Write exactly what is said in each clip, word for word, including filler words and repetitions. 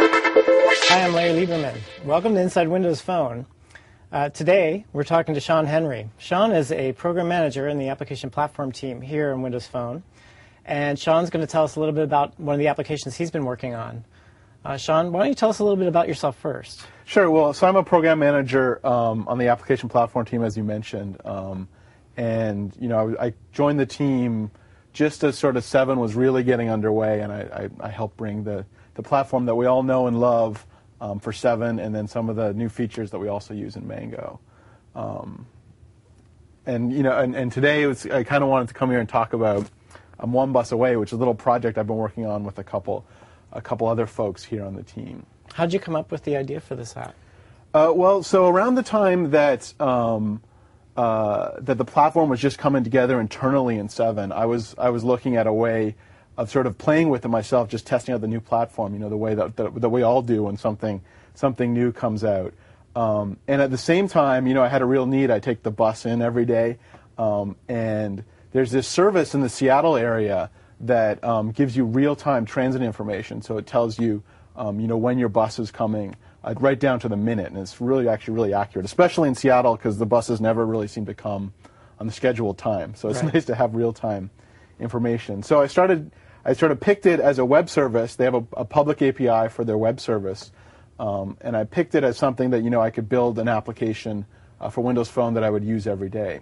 Hi, I'm Larry Lieberman. Welcome to Inside Windows Phone. Uh, today, we're talking to Sean Henry. Sean is a program manager in the application platform team here in Windows Phone. And Sean's going to tell us a little bit about one of the applications he's been working on. Uh, Sean, why don't you tell us a little bit about yourself first? Sure. Well, so I'm a program manager um, on the application platform team, as you mentioned. Um, and, you know, I, I joined the team just as sort of seven was really getting underway, and I, I, I helped bring the, the platform that we all know and love um, for seven, and then some of the new features that we also use in Mango. Um, and, you know, and, and today it was, I kind of wanted to come here and talk about um, One Bus Away, which is a little project I've been working on with a couple, a couple other folks here on the team. How did you come up with the idea for this app? Uh, well, so around the time that um, uh, that the platform was just coming together internally in seven, I was I was looking at a way of sort of playing with it myself, just testing out the new platform. You know, the way that that, that we all do when something something new comes out. Um, and at the same time, you know, I had a real need. I take the bus in every day, um, and there's this service in the Seattle area that um, gives you real-time transit information. So it tells you, um, you know, when your bus is coming, uh, right down to the minute, and it's really actually really accurate, especially in Seattle because the buses never really seem to come on the scheduled time. So it's right. nice to have real-time information. So I started, I sort of picked it as a web service. They have a, a public A P I for their web service, um, and I picked it as something that you know I could build an application uh, for Windows Phone that I would use every day.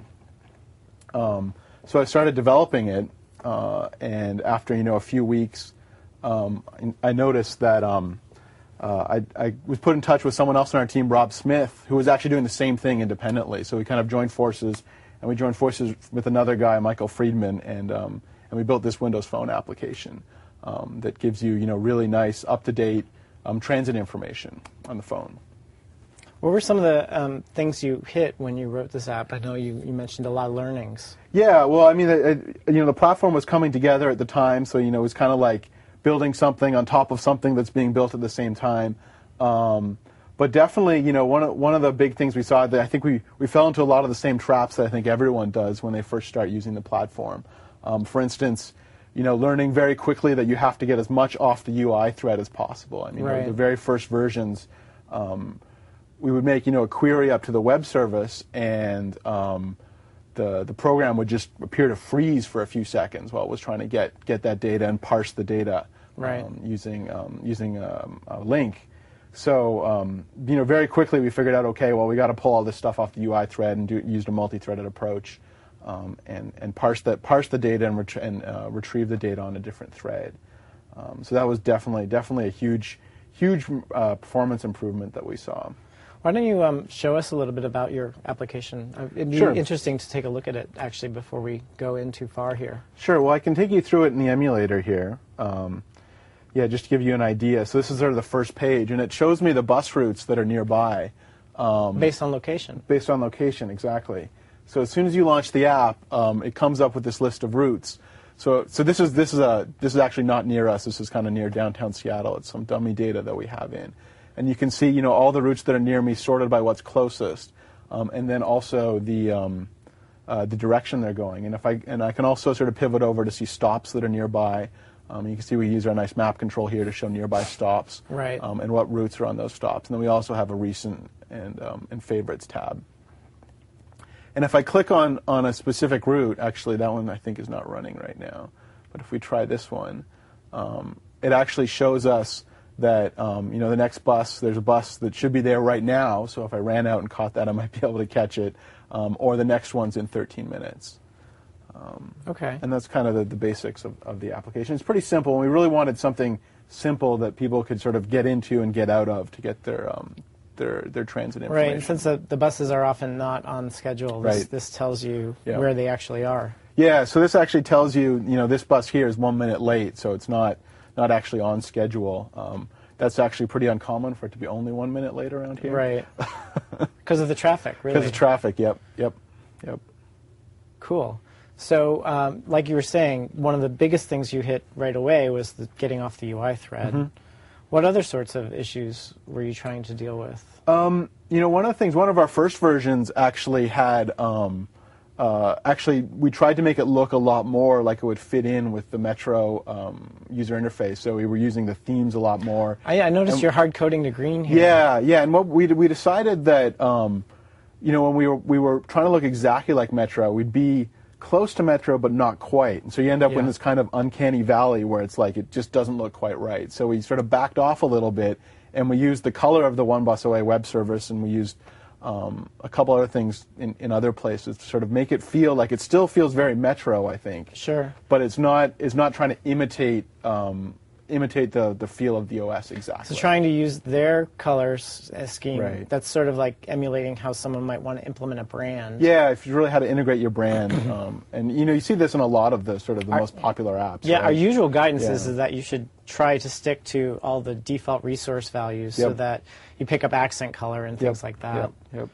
Um, so I started developing it, uh, and after you know a few weeks, um, I noticed that. Um, Uh, I, I was put in touch with someone else on our team, Rob Smith, who was actually doing the same thing independently. So we kind of joined forces, and we joined forces with another guy, Michael Friedman, and um, and we built this Windows Phone application um, that gives you, you know, really nice, up-to-date um, transit information on the phone. What were some of the um, things you hit when you wrote this app? I know you, you mentioned a lot of learnings. Yeah, well, I mean, it, it, you know, the platform was coming together at the time, so you know, it was kind of like building something on top of something that's being built at the same time. Um, but definitely, you know, one of, one of the big things we saw, that I think we, we fell into a lot of the same traps that I think everyone does when they first start using the platform. Um, for instance, you know, learning very quickly that you have to get as much off the U I thread as possible. I mean, right. the very first versions, um, we would make, you know, a query up to the web service, and um, the the program would just appear to freeze for a few seconds while it was trying to get, get that data and parse the data. Right. Um, using um, using um, a link. So um, you know, very quickly we figured out, okay, well, we got to pull all this stuff off the U I thread and do, used a multi-threaded approach, um, and and parse that parse the data and, ret and uh, retrieve the data on a different thread. Um, so that was definitely definitely a huge huge uh, performance improvement that we saw. Why don't you um, show us a little bit about your application? It'd be sure. interesting to take a look at it actually before we go in too far here. Sure. Well, I can take you through it in the emulator here. Um, Yeah, just to give you an idea. So this is sort of the first page, and it shows me the bus routes that are nearby. Um, based on location. Based on location, exactly. So as soon as you launch the app, um, it comes up with this list of routes. So, so this is this is a this is actually not near us. This is kind of near downtown Seattle. It's some dummy data that we have in, and you can see, you know, all the routes that are near me sorted by what's closest, um, and then also the um, uh, the direction they're going. And if I and I can also sort of pivot over to see stops that are nearby. Um, you can see we use our nice map control here to show nearby stops, right. um, and what routes are on those stops. And then we also have a recent and, um, and favorites tab. And if I click on, on a specific route, actually that one I think is not running right now, but if we try this one, um, it actually shows us that um, you know, the next bus, there's a bus that should be there right now, so if I ran out and caught that I might be able to catch it, um, or the next one's in thirteen minutes. Um, okay. And that's kind of the, the basics of, of the application. It's pretty simple, and we really wanted something simple that people could sort of get into and get out of to get their um, their their transit information. Right, and since the, the buses are often not on schedule, this, right. this tells you yeah. where they actually are. Yeah, so this actually tells you, you know, this bus here is one minute late, so it's not not actually on schedule. Um, that's actually pretty uncommon for it to be only one minute late around here. Right. Because of the traffic, really. Because of traffic, yep, yep, yep. Cool. So, um, like you were saying, one of the biggest things you hit right away was the getting off the U I thread. Mm-hmm. What other sorts of issues were you trying to deal with? Um, you know, one of the things, one of our first versions actually had um, uh, actually, we tried to make it look a lot more like it would fit in with the Metro um, user interface. So we were using the themes a lot more. I, I noticed and, you're hard coding to green here. Yeah, yeah. And what we we decided that um, you know when we were we were trying to look exactly like Metro, we'd be close to Metro but not quite. And so you end up yeah. in this kind of uncanny valley where it's like it just doesn't look quite right. So we sort of backed off a little bit, and we used the color of the one bus away web service, and we used Um, a couple other things in, in other places to sort of make it feel like it still feels very Metro, I think. Sure. But it's not it's not trying to imitate um, imitate the, the feel of the O S exactly. So trying to use their colors scheme. Right. That's sort of like emulating how someone might want to implement a brand. Yeah, if you really had to integrate your brand, um, and you know you see this in a lot of the sort of the our, most popular apps. Yeah, right? our usual guidance yeah. is, is that you should try to stick to all the default resource values yep. so that you pick up accent color and things yep. like that. Yep. Yep.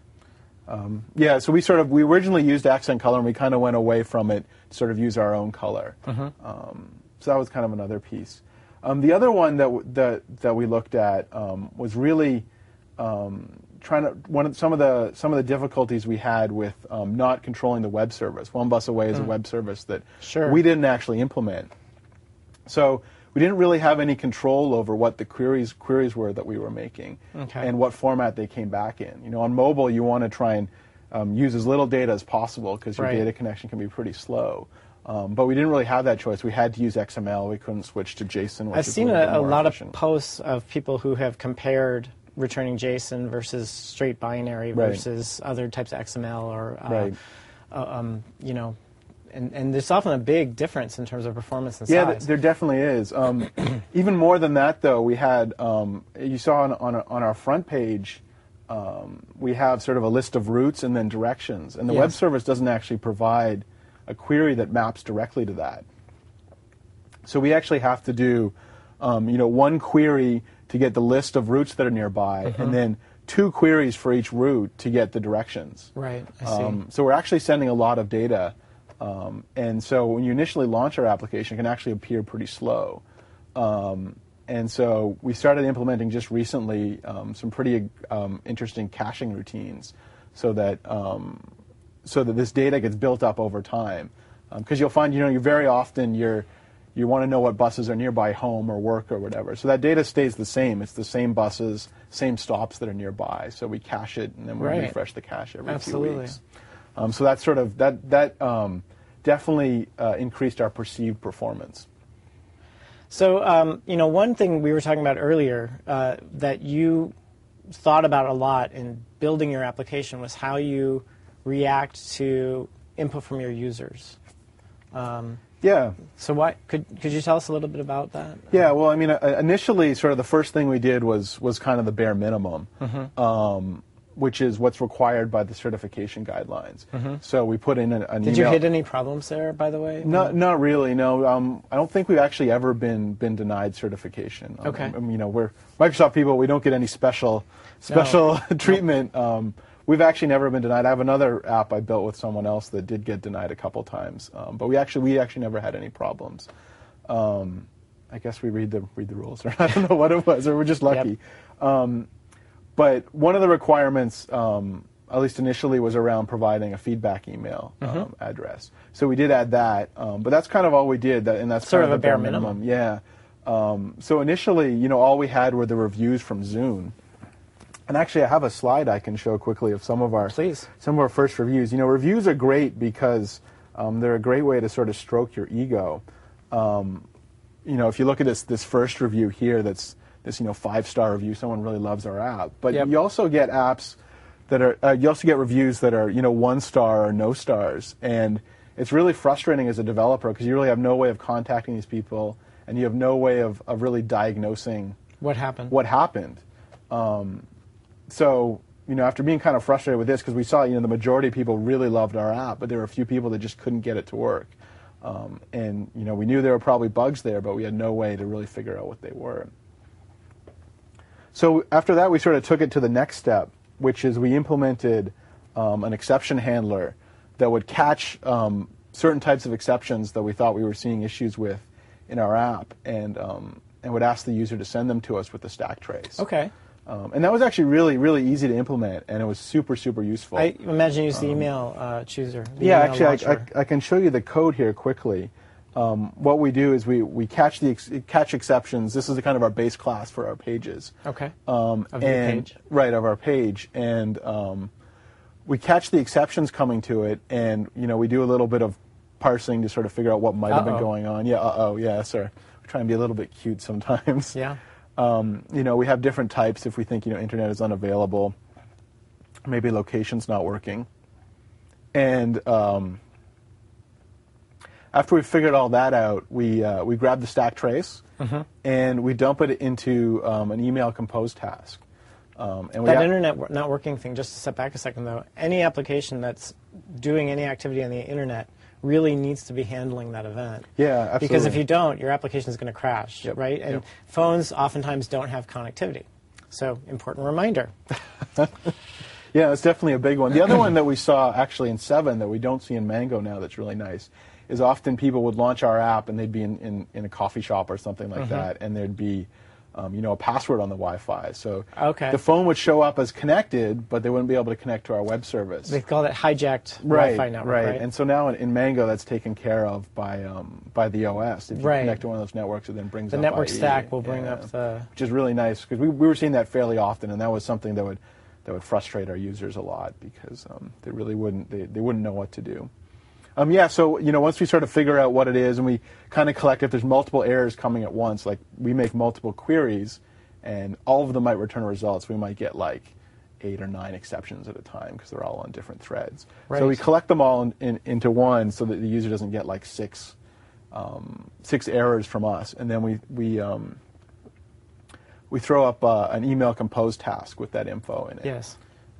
Um, yeah, so we sort of we originally used accent color, and we kind of went away from it to sort of use our own color. Mm-hmm. Um, so that was kind of another piece. Um, the other one that w that that we looked at um, was really um, trying to one of some of the some of the difficulties we had with um, not controlling the web service. One Bus Away is mm. a web service that sure. we didn't actually implement. So we didn't really have any control over what the queries queries were that we were making okay. and what format they came back in. You know, on mobile, you want to try and um, use as little data as possible because your right. data connection can be pretty slow. Um, but we didn't really have that choice. We had to use X M L. We couldn't switch to JSON. Which I've is seen a, a, a lot efficient. of posts of people who have compared returning JSON versus straight binary right. versus other types of X M L or, uh, right. uh, um, you know, and, and there's often a big difference in terms of performance and yeah, size. Yeah, th there definitely is. Um, even more than that, though, we had, um, you saw on, on, on our front page, um, we have sort of a list of routes and then directions. And the yes. web service doesn't actually provide a query that maps directly to that. So we actually have to do, um, you know, one query to get the list of routes that are nearby, mm-hmm. and then two queries for each route to get the directions. Right, I see. Um, so we're actually sending a lot of data, um, and so when you initially launch our application, it can actually appear pretty slow. Um, and so we started implementing just recently um, some pretty um, interesting caching routines, so that um, so that this data gets built up over time. Because um, you'll find, you know, you very often you're, you want to know what buses are nearby home or work or whatever. So that data stays the same. It's the same buses, same stops that are nearby. So we cache it, and then we right. refresh the cache every Absolutely. few weeks. Um, so that sort of, that, that um, definitely uh, increased our perceived performance. So, um, you know, one thing we were talking about earlier uh, that you thought about a lot in building your application was how you react to input from your users. Um, yeah. So what could could you tell us a little bit about that? Yeah. Well, I mean, uh, initially, sort of the first thing we did was was kind of the bare minimum, mm-hmm. um, which is what's required by the certification guidelines. Mm-hmm. So we put in an, an Did email. you hit any problems there, by the way? Not not really. No. Um, I don't think we've actually ever been been denied certification. Um, okay. Um, you know, we're Microsoft people. We don't get any special special no. treatment. Um, We've actually never been denied. I have another app I built with someone else that did get denied a couple times, um, but we actually we actually never had any problems. Um, I guess we read the read the rules, or I don't know what it was, or we're just lucky. Yep. Um, but one of the requirements, um, at least initially, was around providing a feedback email mm-hmm. um, address. So we did add that, um, but that's kind of all we did, that, and that's sort kind of of a bare minimum. minimum. Yeah. Um, so initially, you know, all we had were the reviews from Zune. And actually, I have a slide I can show quickly of some of our Please. some of our first reviews. You know, reviews are great because um, they're a great way to sort of stroke your ego. Um, you know, if you look at this this first review here, that's this you know five star review. Someone really loves our app. But yep. you also get apps that are uh, you also get reviews that are you know one star or no stars, and it's really frustrating as a developer because you really have no way of contacting these people, and you have no way of of really diagnosing what happened. What happened. Um, So, you know, after being kind of frustrated with this, because we saw, you know, the majority of people really loved our app, but there were a few people that just couldn't get it to work. Um, and, you know, we knew there were probably bugs there, but we had no way to really figure out what they were. So after that, we sort of took it to the next step, which is we implemented um, an exception handler that would catch um, certain types of exceptions that we thought we were seeing issues with in our app, and, um, and would ask the user to send them to us with the stack trace. Okay. Um, and that was actually really, really easy to implement, and it was super, super useful. I imagine you use the um, email uh, chooser. The yeah, email actually, I, I, I can show you the code here quickly. Um, what we do is we, we catch the ex catch exceptions. This is the kind of our base class for our pages. Okay. Um, of your and, page. Right, of our page. And um, we catch the exceptions coming to it, and you know we do a little bit of parsing to sort of figure out what might have Uh-oh. been going on. Yeah, uh-oh, yeah, sir. We try and be a little bit cute sometimes. Yeah. Um, you know, we have different types if we think, you know, internet is unavailable, maybe location's not working. And um, after we figured all that out, we, uh, we grab the stack trace, mm-hmm. and we dump it into um, an email compose task. Um, and we that internet not working thing, just to step back a second though, any application that's doing any activity on the internet really needs to be handling that event. Yeah, absolutely. Because if you don't, your application is going to crash, yep. right? And yep. phones oftentimes don't have connectivity. So, important reminder. Yeah, it's definitely a big one. The other one that we saw actually in seven that we don't see in Mango now that's really nice is often people would launch our app and they'd be in, in, in a coffee shop or something like mm-hmm. that, and there'd be Um, you know, a password on the Wi-Fi. So okay. the phone would show up as connected, but they wouldn't be able to connect to our web service. They call it hijacked right, Wi-Fi network, right. right? And so now in, in Mango, that's taken care of by um, by the O S. If you right. connect to one of those networks, it then brings the up network I E. stack will bring yeah. up the, which is really nice because we we were seeing that fairly often, and that was something that would that would frustrate our users a lot because um, they really wouldn't they, they wouldn't know what to do. Um, yeah, so you know, once we sort of figure out what it is, and we kind of collect if there's multiple errors coming at once, like we make multiple queries. And all of them might return results. We might get like eight or nine exceptions at a time because they're all on different threads. Right. So we collect them all in, in, into one so that the user doesn't get like six um, six errors from us. And then we we um, we throw up uh, an email compose task with that info in it. Yes.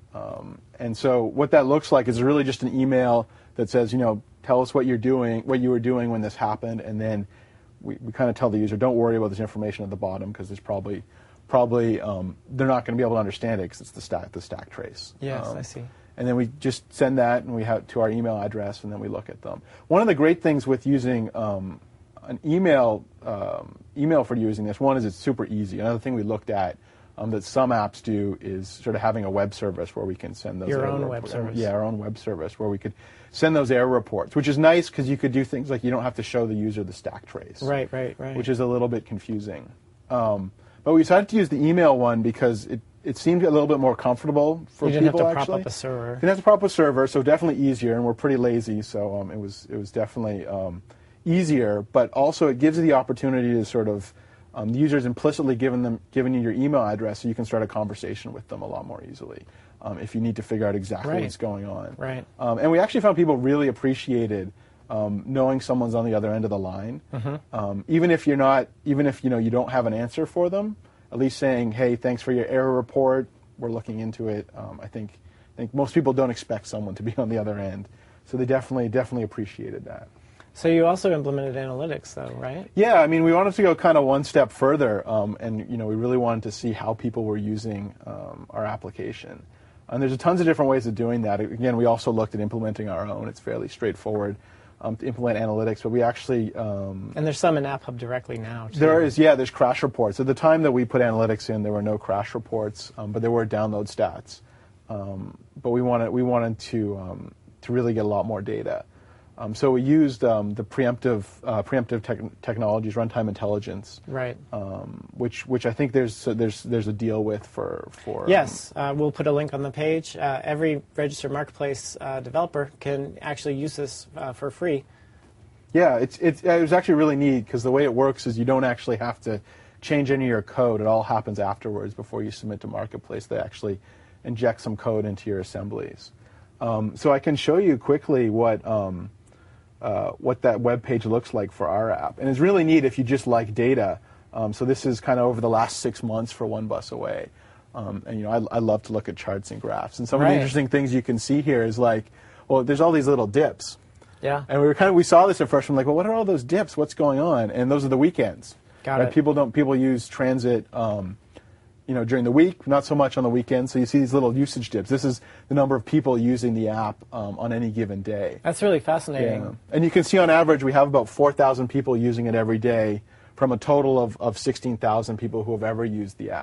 Um, and so what that looks like is really just an email that says, you know, tell us what you're doing, what you were doing when this happened, and then we, we kind of tell the user, don't worry about this information at the bottom because there's probably Probably um, they're not going to be able to understand it because it's the stack, the stack trace. Yes, um, I see. And then we just send that, and we have to our email address, and then we look at them. One of the great things with using um, an email um, email for using this, one is it's super easy. Another thing we looked at um, that some apps do is sort of having a web service where we can send those. Your error own report- web service. Yeah, our own web service where we could send those error reports, which is nice because you could do things like you don't have to show the user the stack trace. Right, right, right. Which is a little bit confusing. Um, But we decided to use the email one because it, it seemed a little bit more comfortable for you didn't people. have to actually. prop up a server. You didn't have to prop up a server, so definitely easier. And we're pretty lazy, so um, it was it was definitely um, easier. But also, it gives you the opportunity to sort of um, the user's implicitly given them giving you your email address, so you can start a conversation with them a lot more easily um, if you need to figure out exactly right. what's going on. Right. Um, and we actually found people really appreciated. Um, knowing someone's on the other end of the line, mm-hmm. um, even if you're not, even if you know you don't have an answer for them, at least saying, "Hey, thanks for your error report. We're looking into it." Um, I think, I think most people don't expect someone to be on the other end, so they definitely, definitely appreciated that. So you also implemented analytics, though, right? Yeah, I mean, we wanted to go kind of one step further, um, and you know, we really wanted to see how people were using um, our application. And there's a tons of different ways of doing that. Again, we also looked at implementing our own. It's fairly straightforward. Um, to implement analytics, but we actually... Um, and there's some in AppHub directly now, too. There is, yeah, there's crash reports. At the time that we put analytics in, there were no crash reports, um, but there were download stats. Um, but we wanted, we wanted to, um, to really get a lot more data. Um, so we used um, the preemptive, uh, preemptive tech technologies, runtime intelligence, right? Um, which, which I think there's, so there's, there's a deal with for, for. Yes, um, uh, we'll put a link on the page. Uh, every registered marketplace uh, developer can actually use this uh, for free. Yeah, it's, it's, it was actually really neat because the way it works is you don't actually have to change any of your code. It all happens afterwards before you submit to marketplace. They actually inject some code into your assemblies. Um, so I can show you quickly what. Um, Uh, what that web page looks like for our app. And it's really neat if you just like data. Um, so this is kind of over the last six months for One Bus Away. Um, and, you know, I, I love to look at charts and graphs. And some right. of the interesting things you can see here is like, well, there's all these little dips. Yeah. And we were kind of, we saw this at first, and we're like, well, what are all those dips? What's going on? And those are the weekends. Got right? it. People don't, people use transit, um, you know, during the week, not so much on the weekends. So you see these little usage dips. This is the number of people using the app um, on any given day. That's really fascinating. Yeah. And you can see on average we have about four thousand people using it every day from a total of, of sixteen thousand people who have ever used the app.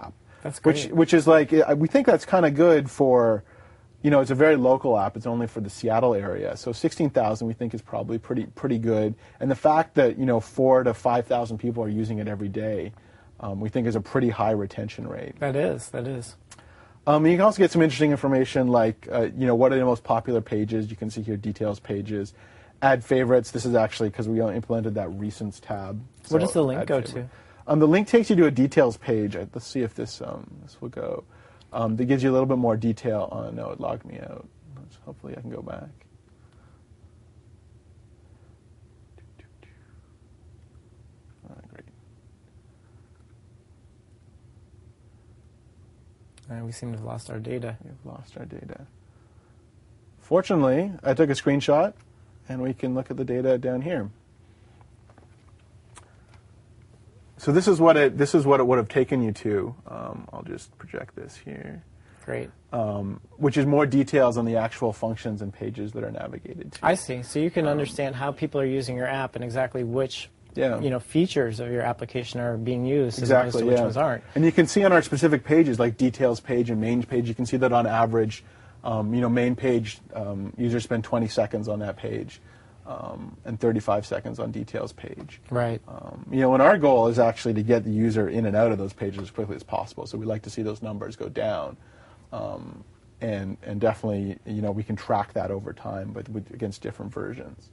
That's great. Which, which is like, we think that's kind of good for, you know, it's a very local app. It's only for the Seattle area. So sixteen thousand we think is probably pretty pretty good. And the fact that, you know, four to five thousand people are using it every day, um, we think is a pretty high retention rate. That is, that is. Um, you can also get some interesting information like, uh, you know, what are the most popular pages? You can see here details pages. Add favorites. This is actually because we implemented that recents tab. Where does the link go favorite. to? Um, the link takes you to a details page. Let's see if this um, this will go. Um, that gives you a little bit more detail on. No, it logged me out. Let's, hopefully, I can go back. Oh, great. Uh, we seem to have lost our data. We've lost our data. Fortunately, I took a screenshot, and we can look at the data down here. So this is what it this is what it would have taken you to. Um, I'll just project this here. Great. Um, which is more details on the actual functions and pages that are navigated to. I see. So you can Um, understand how people are using your app and exactly which Yeah. you know features of your application are being used as Exactly, opposed to which yeah. ones aren't. And you can see on our specific pages, like details page and main page, you can see that on average, um, you know, main page um, users spend twenty seconds on that page, um, and thirty-five seconds on details page. Right. Um, you know, and our goal is actually to get the user in and out of those pages as quickly as possible. So we like to see those numbers go down, um, and and definitely, you know, we can track that over time, but with, against different versions.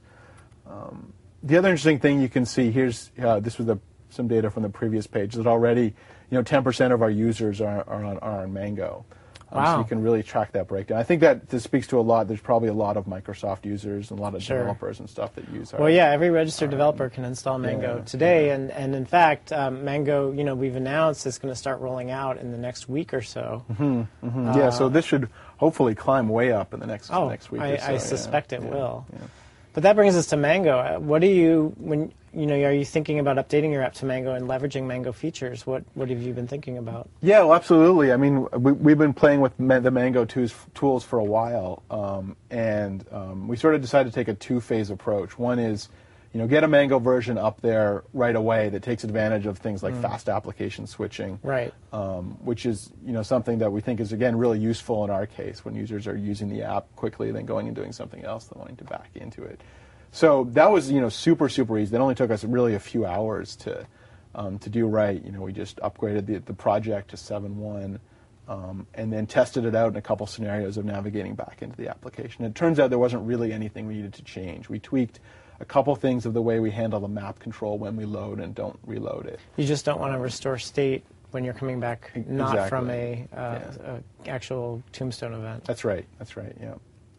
Um, the other interesting thing you can see here's uh, this was the, some data from the previous page that already, you know, ten percent of our users are are on, are on Mango. Um, Wow. So you can really track that breakdown. I think that this speaks to a lot. There's probably a lot of Microsoft users and a lot of Sure. developers and stuff that use our. Well, yeah, every registered developer can install Mango yeah, today, yeah. and, and in fact, um, Mango, you know, we've announced it's going to start rolling out in the next week or so. Mm-hmm, mm-hmm. yeah, so this should hopefully climb way up in the next Oh, next week. I, or so. I yeah, suspect it yeah, will. yeah. But that brings us to Mango. Uh, What do you when you know are you thinking about updating your app to Mango and leveraging Mango features? What what have you been thinking about? Yeah, well, absolutely. I mean, we, we've been playing with ma- the Mango tools, tools for a while, um, and um, we sort of decided to take a two-phase approach. One is, you know, get a Mango version up there right away that takes advantage of things like mm. fast application switching, right? Um, which is, you know, something that we think is again really useful in our case when users are using the app quickly, then going and doing something else, then wanting to back into it. So that was, you know, super, super easy. That only took us really a few hours to um, to do right. You know, we just upgraded the, the project to seven point one um, and then tested it out in a couple scenarios of navigating back into the application. It turns out there wasn't really anything we needed to change. We tweaked a couple things of the way we handle the map control when we load and don't reload it. You just don't want to restore state when you're coming back, not exactly. from a, uh, yeah. a actual Tombstone event. That's right. That's right. Yeah.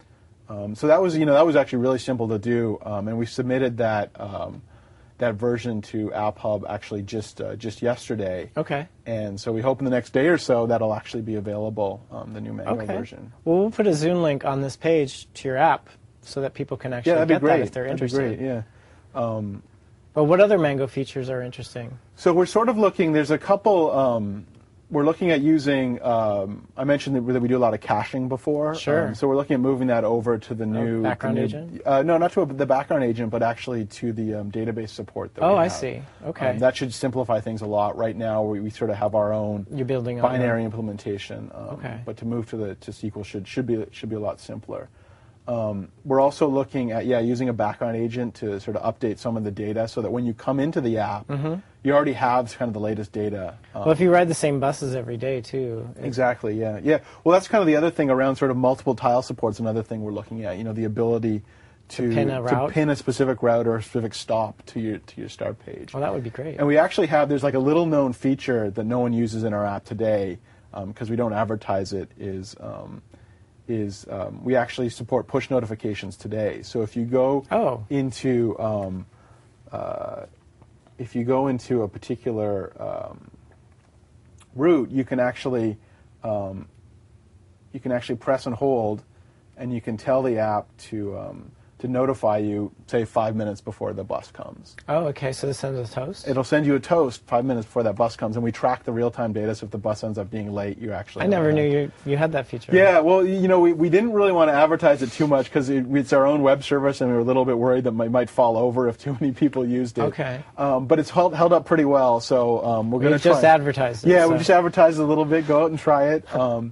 Um, so that was, you know, that was actually really simple to do, um, and we submitted that um, that version to App Hub actually just uh, just yesterday. Okay. And so we hope in the next day or so that'll actually be available, um, the new Mango okay. version. Well, we'll put a Zoom link on this page to your app so that people can actually yeah, that'd get be great. that if they're that'd interested. Be great. Yeah. Um, but what other Mango features are interesting? so we're sort of looking. There's a couple. Um, We're looking at using, um, I mentioned that we do a lot of caching before. Sure. Um, so we're looking at moving that over to the new... Oh, background the new, agent? Uh, no, not to a, the background agent, but actually to the um, database support that oh, we have. I see. Okay. Um, that should simplify things a lot. Right now, we, we sort of have our own You're building binary on implementation. Um, okay. But to move to the to S Q L should should be should be a lot simpler. Um, we're also looking at yeah using a background agent to sort of update some of the data so that when you come into the app, mm-hmm. you already have kind of the latest data. Um, well, if you ride the same buses every day too. Exactly. Yeah. Yeah. Well, that's kind of the other thing around sort of multiple tile support's another thing we're looking at. You know, the ability to, to pin a route, to pin a specific route or a specific stop to your to your start page. Well, that would be great. And we actually have there's like a little known feature that no one uses in our app today because um, we don't advertise it. Is um, is um, we actually support push notifications today. So if you go oh. into um, uh, if you go into a particular um, route, you can actually um, you can actually press and hold, and you can tell the app to um, to notify you, say, five minutes before the bus comes. Oh, okay. So this sends a toast? It'll send you a toast five minutes before that bus comes, and we track the real-time data, so if the bus ends up being late, you actually I never knew you, you had that feature. Yeah, well, you know, we, we didn't really want to advertise it too much because it, it's our own web service, and we were a little bit worried that it might fall over if too many people used it. Okay. Um, but it's held, held up pretty well, so um, we're going to just advertise it. Yeah, so. we just advertised it a little bit. Go out and try it. Um,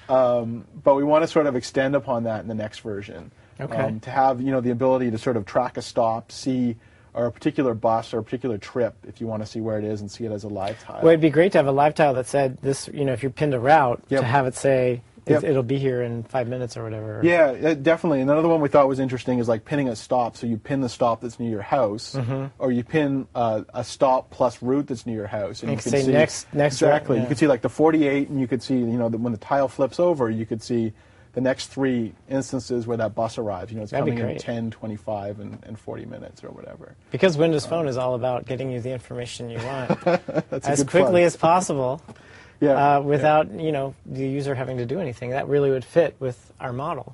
um, but we want to sort of extend upon that in the next version. Okay. Um, to have, you know, the ability to sort of track a stop, see or a particular bus or a particular trip if you want to see where it is and see it as a live tile. Well, it'd be great to have a live tile that said this, you know, if you pinned a route, Yep. to have it say Yep. it, it'll be here in five minutes or whatever. Yeah, it, definitely. Another one we thought was interesting is like pinning a stop. So you pin the stop that's near your house, mm-hmm. or you pin uh, a stop plus route that's near your house. And you you can say see next, next exactly. route, yeah. You could see like the forty-eight, and you could see, you know, the, when the tile flips over, you could see the next three instances where that bus arrives. You know, it's That'd be coming in great. ten, twenty-five, and, and forty minutes or whatever. Because Windows Phone is all about getting you the information you want That's a as good quickly plug. as possible. Yeah, uh, without you know the user having to do anything. That really would fit with our model.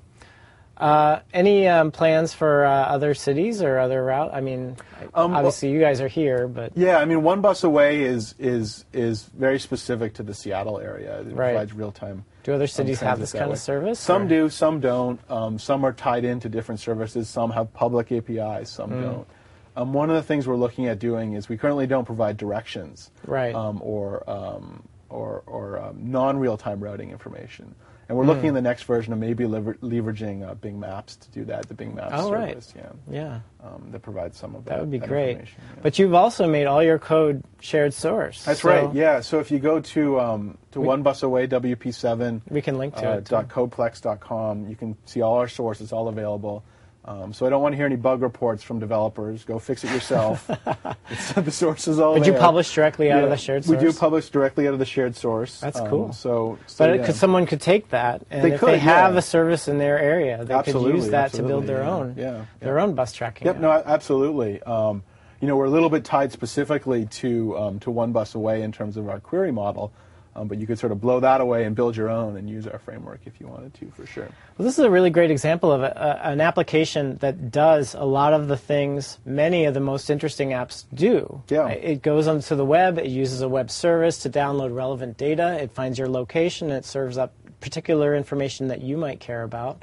Uh, any um, plans for uh, other cities or other route? I mean, Um, obviously you guys are here, but Yeah, I mean, One Bus Away is is is very specific to the Seattle area. It Right. provides real time. do other cities have this kind of service? Some or? do, some don't. Um, some are tied into different services. Some have public A P Is, some Mm. don't. Um, one of the things we're looking at doing is we currently don't provide directions, Right. Um, or um, or, or um, non-real-time routing information. And we're looking in the next version of maybe lever- leveraging uh, Bing Maps to do that. The Bing Maps Oh, right. service, yeah, Yeah, um, that provides some of that. that would be that great. information, yeah. But you've also made all your code shared source. That's so right. Yeah. So if you go to um, to We- One Bus Away W P seven We can link to uh, it. too. dot codeplex dot com, you can see all our sources, all available. Um, so I don't want to hear any bug reports from developers. Go fix it yourself. It's, the source is all Would there. you publish directly out Yeah, of the shared we source? do publish directly out of the shared source. That's Um, cool. So, so But yeah. could someone could take that, and They if could, they have yeah. a service in their area, they Absolutely, could use that to build absolutely, their yeah, own, yeah, their yeah. own bus tracking. Yep, app. no, a- absolutely. Um, you know, we're a little bit tied specifically to um, to One Bus Away in terms of our query model, um, but you could sort of blow that away and build your own and use our framework if you wanted to, for sure. Well, this is a really great example of a, a, an application that does a lot of the things many of the most interesting apps do. Yeah. It goes onto the web, it uses a web service to download relevant data, it finds your location, it serves up particular information that you might care about.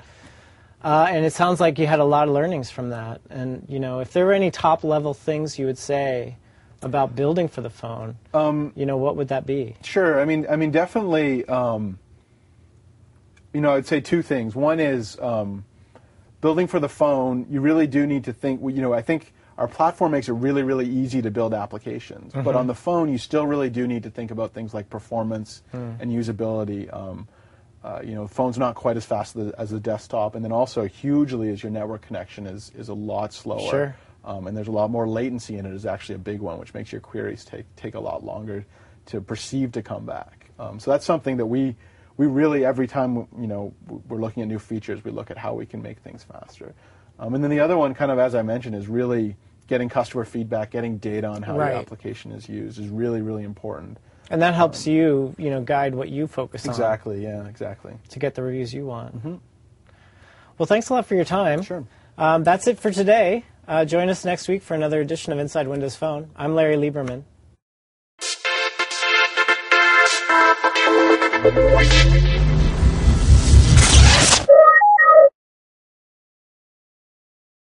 Uh, and it sounds like you had a lot of learnings from that. And, you know, if there were any top-level things you would say about building for the phone, um, you know, what would that be? Sure. I mean, I mean, definitely. Um, you know, I'd say two things. One is um, building for the phone. You really do need to think. You know, I think our platform makes it really, really easy to build applications. Mm-hmm. But on the phone, you still really do need to think about things like performance Mm. and usability. Um, uh, you know, the phone's not quite as fast as the, as the desktop, and then also hugely as your network connection is is a lot slower. Sure. Um, and there's a lot more latency in it is actually a big one, which makes your queries take take a lot longer to perceive to come back. Um, so that's something that we we really every time you know we're looking at new features, we look at how we can make things faster. Um, and then the other one, kind of as I mentioned, is really getting customer feedback, getting data on how Right. your application is used is really really important. And that helps you, you know, guide what you focus on. Exactly. Yeah. Exactly. To get the reviews you want. Mm-hmm. Well, thanks a lot for your time. Sure. Um, that's it for today. Uh, join us next week for another edition of Inside Windows Phone. I'm Larry Lieberman. Thank you.